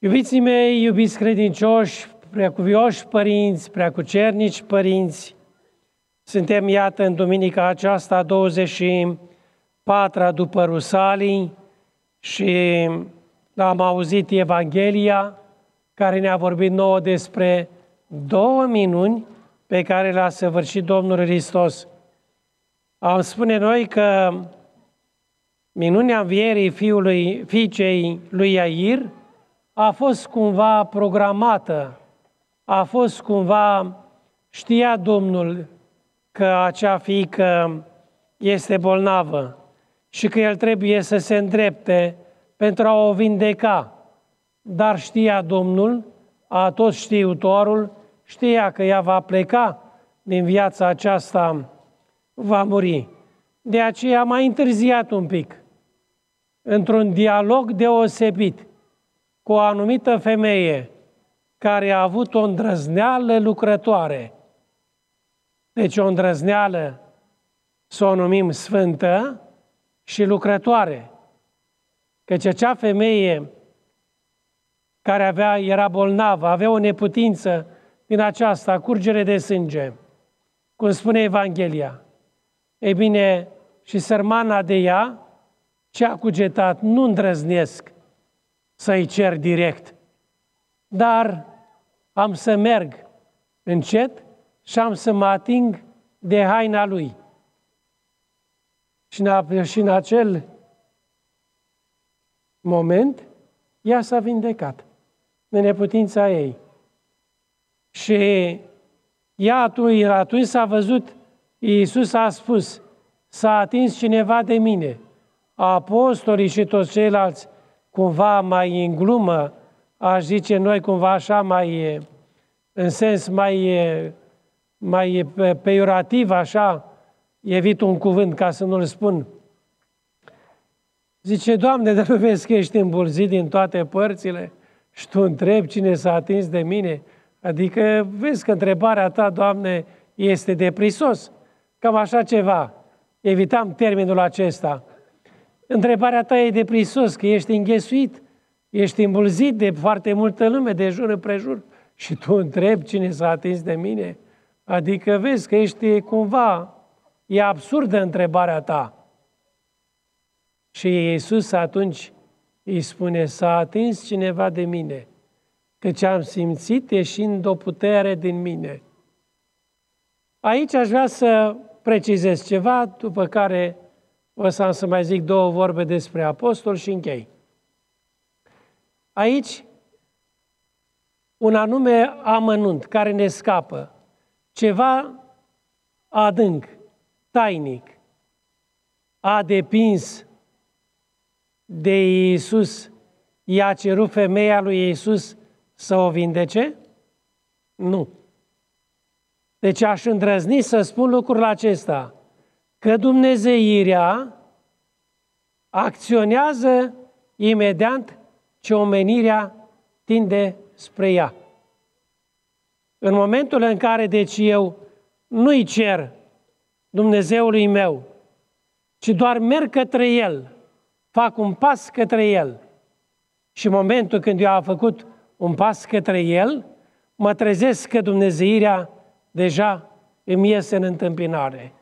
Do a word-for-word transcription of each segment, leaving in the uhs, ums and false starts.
Iubiții mei, iubiți credincioși, preacuvioși părinți, preacucernici părinți, suntem, iată, în duminica aceasta, douăzeci și patra după Rusalii, și am auzit Evanghelia, care ne-a vorbit nouă despre două minuni pe care le-a săvârșit Domnul Hristos. Am spune noi că minunea învierii fiului, fiicei lui Iair a fost cumva programată, a fost cumva, știa Domnul că acea fiică este bolnavă și că el trebuie să se îndrepte pentru a o vindeca. Dar știa Domnul, a tot știutorul, știa că ea va pleca din viața aceasta, va muri. De aceea a mai întârziat un pic, într-un dialog deosebit cu o anumită femeie care a avut o îndrăzneală lucrătoare. Deci o îndrăzneală să o numim sfântă și lucrătoare. Căci acea femeie care avea, era bolnavă, avea o neputință din aceasta, curgere de sânge, cum spune Evanghelia. Ei bine, și sărmana de ea, ce a cugetat, nu îndrăznesc să-i cer direct, dar am să merg încet și am să mă ating de haina lui. Și în acel moment, ea s-a vindecat de neputința ei. Și ea atunci, atunci s-a văzut, Iisus a spus, s-a atins cineva de mine. Apostolii și toți ceilalți, cumva mai în glumă, aș zice noi cumva așa mai, în sens mai, mai peiorativ, așa, evit un cuvânt ca să nu-l spun. Zice, Doamne, dar nu vezi că ești îmbulzit din toate părțile și tu întrebi cine s-a atins de mine? Adică vezi că întrebarea ta, Doamne, este de prisos. Cam așa ceva. Evitam termenul acesta. Întrebarea ta e de prisos, că ești înghesuit, ești îmbulzit de foarte multă lume, de jur împrejur, și tu întrebi cine s-a atins de mine? Adică vezi că ești cumva, e absurdă întrebarea ta. Și Iisus atunci îi spune, s-a atins cineva de mine, căci am simțit ieșind o putere din mine. Aici aș vrea să precizez ceva, după care o să am să mai zic două vorbe despre apostol și închei. Aici, un anume amănunt care ne scapă, ceva adânc, tainic, a depins de Iisus, i-a cerut femeia lui Iisus să o vindece? Nu. Deci aș îndrăzni să spun lucrul acesta, că dumnezeirea acționează imediat ce omenirea tinde spre ea. În momentul în care, deci, eu nu-i cer Dumnezeului meu, ci doar merg către El, fac un pas către El, și în momentul când eu am făcut un pas către El, mă trezesc că dumnezeirea deja îmi iese în întâmpinare.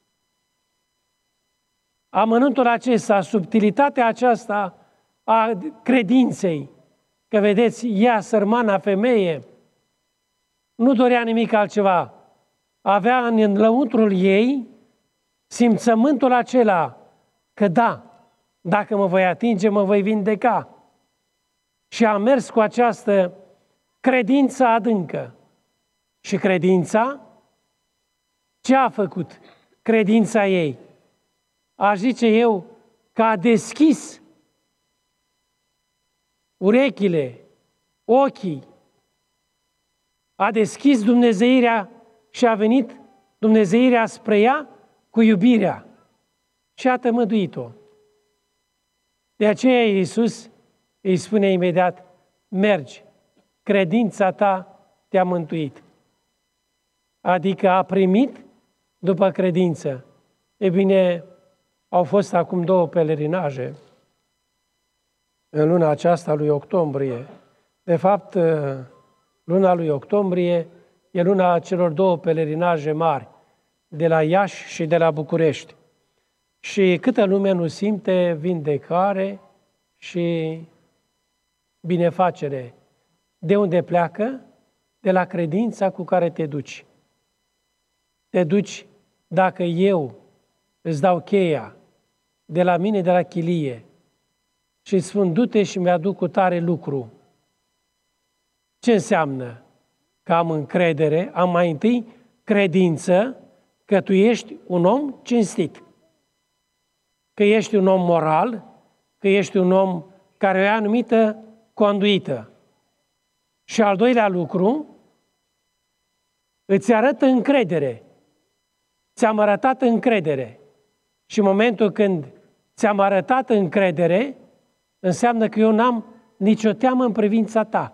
Amănuntul acesta, subtilitatea aceasta a credinței, că vedeți, ea, sărmana femeie, nu dorea nimic altceva. Avea în lăuntrul ei simțământul acela că da, dacă mă voi atinge, mă voi vindeca. Și a mers cu această credință adâncă. Și credința, ce a făcut? Credința ei. Aș zice eu că a deschis urechile, ochii, a deschis dumnezeirea și a venit dumnezeirea spre ea cu iubirea și a tămăduit-o. De aceea Iisus îi spune imediat, mergi, credința ta te-a mântuit. Adică a primit după credință. E bine, au fost acum două pelerinaje în luna aceasta lui octombrie, De fapt, luna lui octombrie e luna celor două pelerinaje mari, de la Iași și de la București. Și câtă lume nu simte vindecare și binefacere. De unde pleacă? De la credința cu care te duci. Te duci, dacă eu îți dau cheia de la mine, de la chilie, și îți spun, du-te și mi-aduc cu tare lucru. Ce înseamnă? Că am încredere, am mai întâi credință că tu ești un om cinstit, că ești un om moral, că ești un om care are o anumită conduită. Și al doilea lucru, îți arătă încredere. Ți-am arătat încredere. Și în momentul când ți-am arătat încredere, înseamnă că eu n-am nicio teamă în privința ta.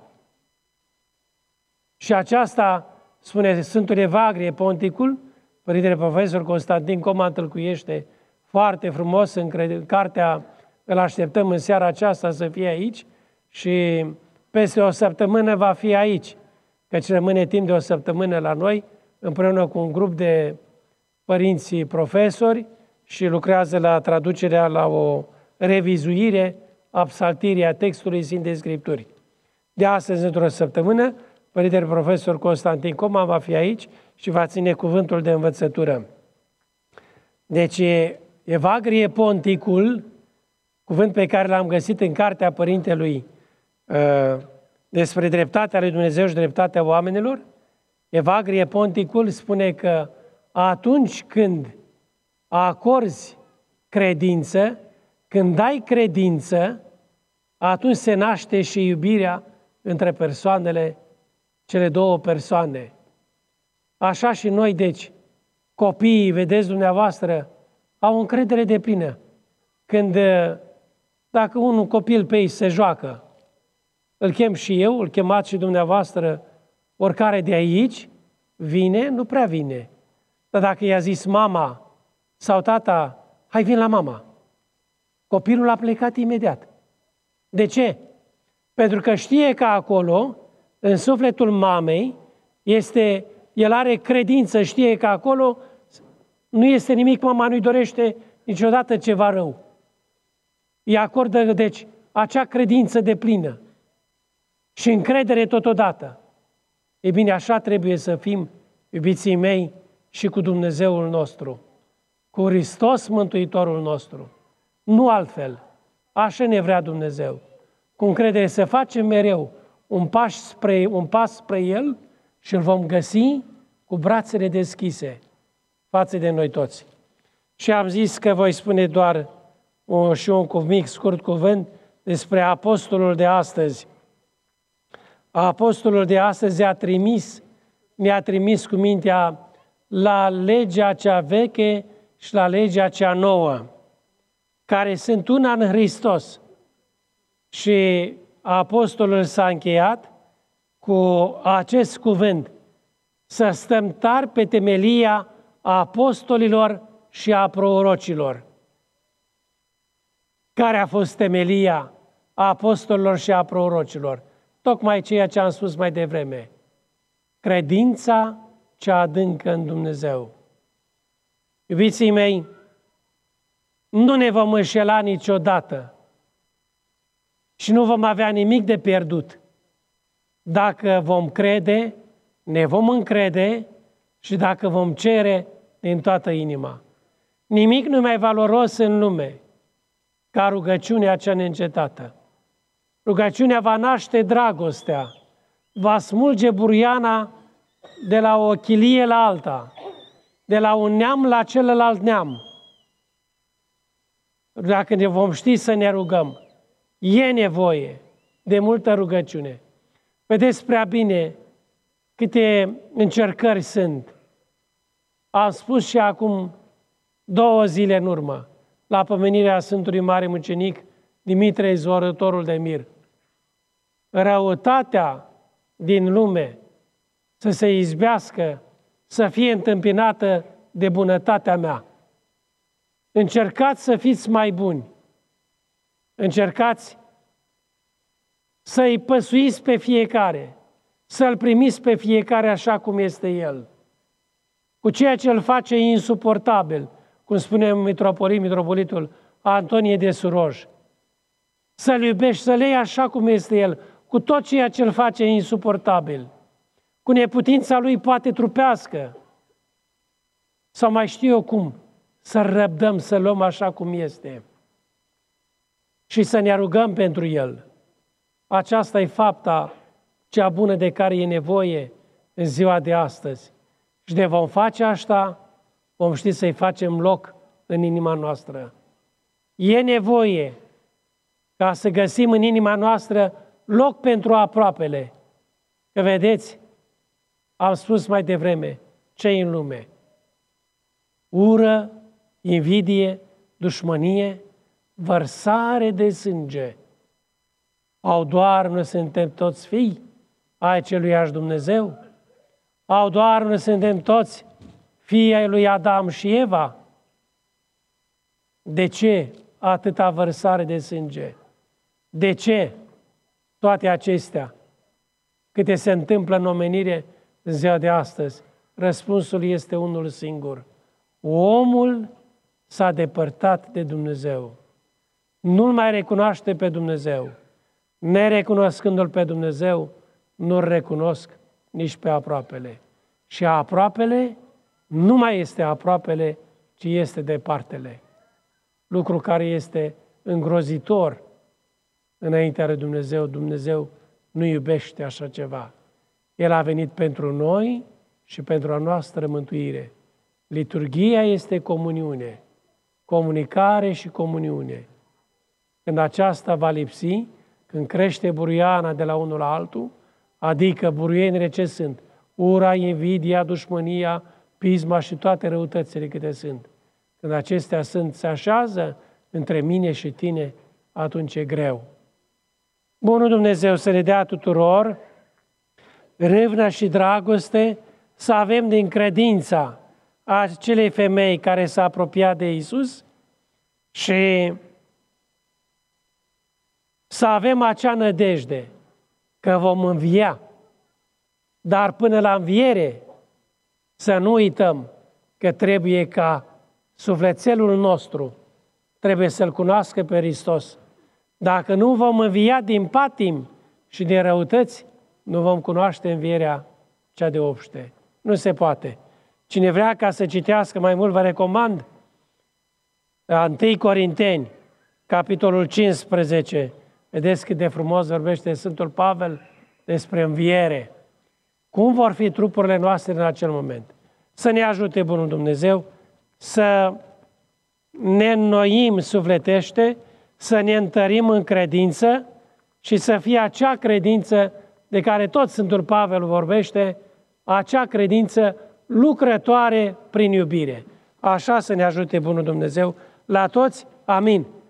Și aceasta, spune Sfântul Evagrie Ponticul, Părintele Profesor Constantin Coma întâlcuiește foarte frumos în, cre- în cartea, îl așteptăm în seara aceasta să fie aici și peste o săptămână va fi aici, căci rămâne timp de o săptămână la noi, împreună cu un grup de părinți profesori și lucrează la traducerea, la o revizuire a psaltirii a textului Sfintei Scripturi. De astăzi, într-o săptămână, Părintele Profesor Constantin Coma va fi aici și va ține cuvântul de învățătură. Deci, Evagrie Ponticul, cuvânt pe care l-am găsit în cartea Părintelui uh, despre dreptatea lui Dumnezeu și dreptatea oamenilor, Evagrie Ponticul spune că atunci când acorzi credință, când dai credință, atunci se naște și iubirea între persoanele, cele două persoane. Așa și noi, deci, copiii, vedeți dumneavoastră, au încredere deplină. Când, dacă un copil pe ei se joacă, îl chem și eu, îl chemați și dumneavoastră, oricare de aici, vine, nu prea vine. Dar dacă i-a zis mama sau tata, hai vin la mama, copilul a plecat imediat. De ce? Pentru că știe că acolo, în sufletul mamei, este, el are credință, știe că acolo nu este nimic, mama nu-i dorește niciodată ceva rău. Îi acordă, deci, acea credință deplină și încredere totodată. E bine, așa trebuie să fim, iubiții mei, și cu Dumnezeul nostru, cu Hristos Mântuitorul nostru. Nu altfel. Așa ne vrea Dumnezeu. Cu încredere să facem mereu un pas spre, un pas spre El și îl vom găsi cu brațele deschise față de noi toți. Și am zis că voi spune doar un, și un mic, scurt cuvânt despre apostolul de astăzi. Apostolul de astăzi a trimis, ne-a trimis cu mintea la legea cea veche și la legea cea nouă, care sunt una în Hristos. Și apostolul s-a încheiat cu acest cuvânt: să stăm tari pe temelia apostolilor și a prorocilor. Care a fost temelia apostolilor și a prorocilor? Tocmai ceea ce am spus mai devreme. Credința cea adâncă în Dumnezeu. Iubiții mei, nu ne vom înșela niciodată și nu vom avea nimic de pierdut. Dacă vom crede, ne vom încrede și dacă vom cere din toată inima. Nimic nu mai valoros în lume ca rugăciunea cea neîncetată. Rugăciunea va naște dragostea, va smulge buriana de la o chilie la alta, de la un neam la celălalt neam. Dacă ne vom ști să ne rugăm, e nevoie de multă rugăciune. Vedeți prea bine câte încercări sunt. Am spus și acum două zile în urmă, la pomenirea Sfântului Mare Mucenic Dimitrie Izvorătorul de Mir. Răutatea din lume să se izbească, să fie întâmpinată de bunătatea mea. Încercați să fiți mai buni. Încercați să-i păsuiți pe fiecare, să-l primiți pe fiecare așa cum este el, cu ceea ce îl face insuportabil, cum spune mitropolit, mitropolitul Antonie de Suroj. Să-l iubești, să-l iei așa cum este el, cu tot ceea ce îl face insuportabil, cu neputința lui poate trupească, sau mai știu eu cum, să răbdăm, să luăm așa cum este și să ne rugăm pentru el. Aceasta e fapta cea bună de care e nevoie în ziua de astăzi. Și de vom face asta, vom ști să-i facem loc în inima noastră. E nevoie ca să găsim în inima noastră loc pentru aproapele. Că vedeți, am spus mai devreme, ce-i în lume? Ură, invidie, dușmănie, vărsare de sânge. Au doar nu suntem toți fii ai celuiași Dumnezeu? Au doar nu suntem toți fii ai lui Adam și Eva? De ce atâta vărsare de sânge? De ce toate acestea? Câte se întâmplă în omenire în ziua de astăzi? Răspunsul este unul singur. Omul s-a depărtat de Dumnezeu. Nu-L mai recunoaște pe Dumnezeu. Nerecunoscându-L pe Dumnezeu, nu-L recunosc nici pe aproapele. Și aproapele nu mai este aproapele, ci este departele. Lucru care este îngrozitor înaintea lui Dumnezeu. Dumnezeu nu iubește așa ceva. El a venit pentru noi și pentru a noastră mântuire. Liturghia este comuniune, comunicare și comuniune. Când aceasta va lipsi, când crește buruiana de la unul la altul, adică buruienile ce sunt? Ura, invidia, dușmânia, pisma și toate răutățile câte sunt. Când acestea sunt, se așează între mine și tine, atunci e greu. Bunul Dumnezeu să ne dea tuturor râvnă și dragoste, să avem din credința acelei femei care s-a apropiat de Iisus și să avem acea nădejde că vom învia. Dar până la înviere să nu uităm că trebuie ca sufletelul nostru trebuie să-L cunoască pe Hristos. Dacă nu vom învia din patim și din răutăți, nu vom cunoaște învierea cea de obște. Nu se poate. Cine vrea ca să citească mai mult, vă recomand întâi Corinteni, capitolul cincisprezece. Vedeți cât de frumos vorbește Sfântul Pavel despre înviere. Cum vor fi trupurile noastre în acel moment? Să ne ajute Bunul Dumnezeu să ne înnoim sufletește, să ne întărim în credință și să fie acea credință de care tot Sfântul Pavel vorbește, acea credință lucrătoare prin iubire. Așa să ne ajute Bunul Dumnezeu la toți. Amin.